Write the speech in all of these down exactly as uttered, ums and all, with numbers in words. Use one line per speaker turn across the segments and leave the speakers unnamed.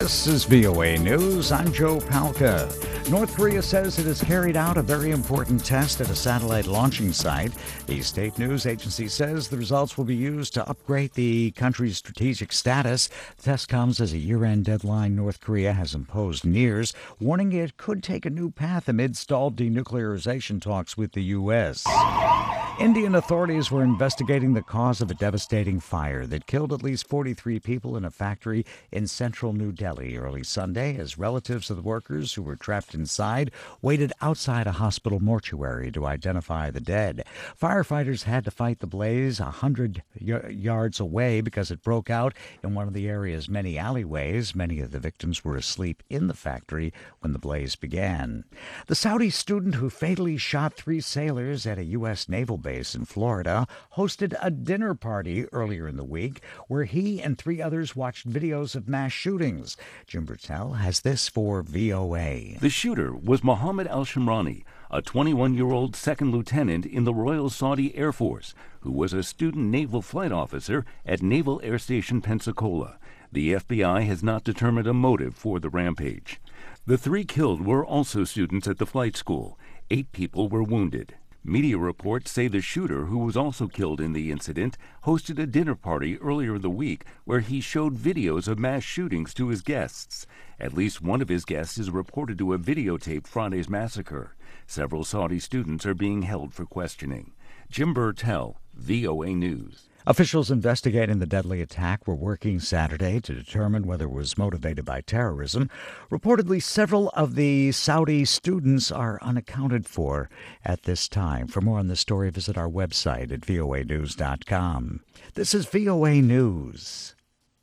This is V O A News. I'm Joe Palca. North Korea says it has carried out a very important test at a satellite launching site. The state news agency says the results will be used to upgrade the country's strategic status. The test comes as a year-end deadline North Korea has imposed nears, warning it could take a new path amid stalled denuclearization talks with the U S. Indian authorities were investigating the cause of a devastating fire that killed at least forty-three people in a factory in central New Delhi early Sunday as relatives of the workers who were trapped inside waited outside a hospital mortuary to identify the dead. Firefighters had to fight the blaze a hundred y- yards away because it broke out in one of the area's many alleyways. Many of the victims were asleep in the factory when the blaze began. The Saudi student who fatally shot three sailors at a U S naval base in Florida hosted a dinner party earlier in the week where he and three others watched videos of mass shootings. Jim Bertel has this for V O A.
The shooter was Mohammed al-Shamrani, a twenty-one-year-old second lieutenant in the Royal Saudi Air Force, who was a student naval flight officer at Naval Air Station Pensacola. The F B I has not determined a motive for the rampage. The three killed were also students at the flight school. Eight people were wounded. Media reports say the shooter, who was also killed in the incident, hosted a dinner party earlier in the week where he showed videos of mass shootings to his guests. At least one of his guests is reported to have videotaped Friday's massacre. Several Saudi students are being held for questioning. Jim Bertel, V O A News.
Officials investigating the deadly attack were working Saturday to determine whether it was motivated by terrorism. Reportedly, several of the Saudi students are unaccounted for at this time. For more on this story, visit our website at V O A news dot com. This is V O A News.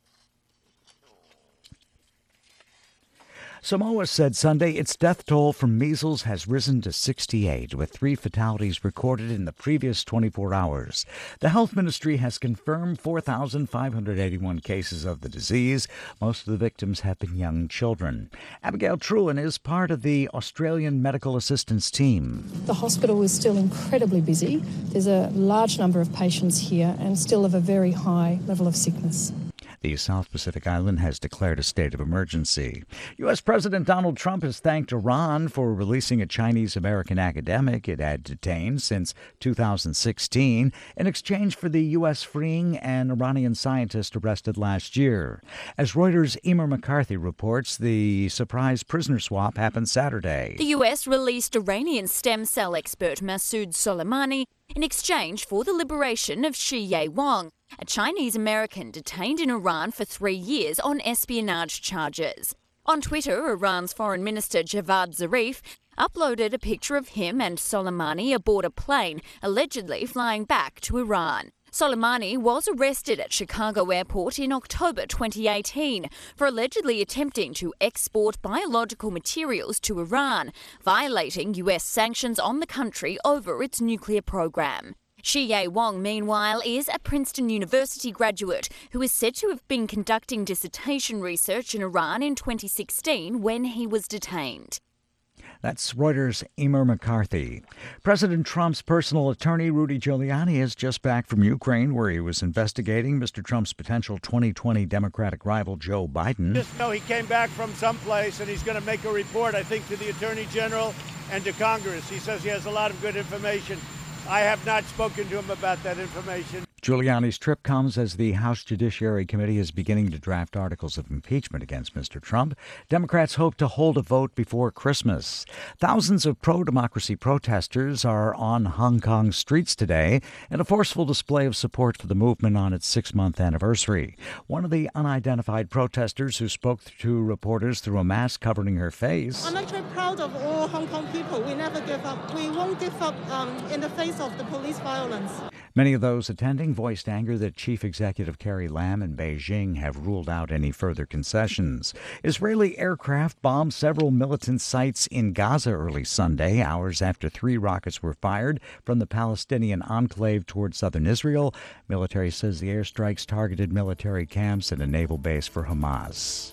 Samoa said Sunday its death toll from measles has risen to sixty-eight, with three fatalities recorded in the previous twenty-four hours. The health ministry has confirmed four thousand five hundred eighty-one cases of the disease. Most of the victims have been young children. Abigail Truen is part of the Australian medical assistance team.
The hospital is still incredibly busy. There's a large number of patients here and still of a very high level of sickness.
The South Pacific island has declared a state of emergency. U S. President Donald Trump has thanked Iran for releasing a Chinese-American academic it had detained since two thousand sixteen in exchange for the U S freeing an Iranian scientist arrested last year. As Reuters' Emer McCarthy reports, the surprise prisoner swap happened Saturday.
The U S released Iranian stem cell expert Masoud Soleimani in exchange for the liberation of Shi Wang, a Chinese-American detained in Iran for three years on espionage charges. On Twitter, Iran's Foreign Minister Javad Zarif uploaded a picture of him and Soleimani aboard a plane, allegedly flying back to Iran. Soleimani was arrested at Chicago Airport in October twenty eighteen for allegedly attempting to export biological materials to Iran, violating U S sanctions on the country over its nuclear program. Shi Wang, meanwhile, is a Princeton University graduate who is said to have been conducting dissertation research in Iran in twenty sixteen when he was detained.
That's Reuters' Emer McCarthy. President Trump's personal attorney, Rudy Giuliani, is just back from Ukraine, where he was investigating Mister Trump's potential twenty twenty Democratic rival, Joe Biden.
Just know he came back from someplace, and he's going to make a report, I think, to the Attorney General and to Congress. He says he has a lot of good information. I have not spoken to him about that information.
Giuliani's trip comes as the House Judiciary Committee is beginning to draft articles of impeachment against Mister Trump. Democrats hope to hold a vote before Christmas. Thousands of pro-democracy protesters are on Hong Kong streets today in a forceful display of support for the movement on its six-month anniversary. One of the unidentified protesters who spoke to reporters through a mask covering her face.
I'm actually proud of all Hong Kong people. We never give up. We won't give up um, in the face of the police violence.
Many of those attending voiced anger that Chief Executive Carrie Lam and Beijing have ruled out any further concessions. Israeli aircraft bombed several militant sites in Gaza early Sunday, hours after three rockets were fired from the Palestinian enclave toward southern Israel. Military says the airstrikes targeted military camps and a naval base for Hamas.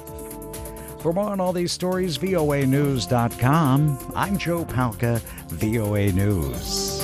For more on all these stories, V O A news dot com. I'm Joe Palca, V O A News.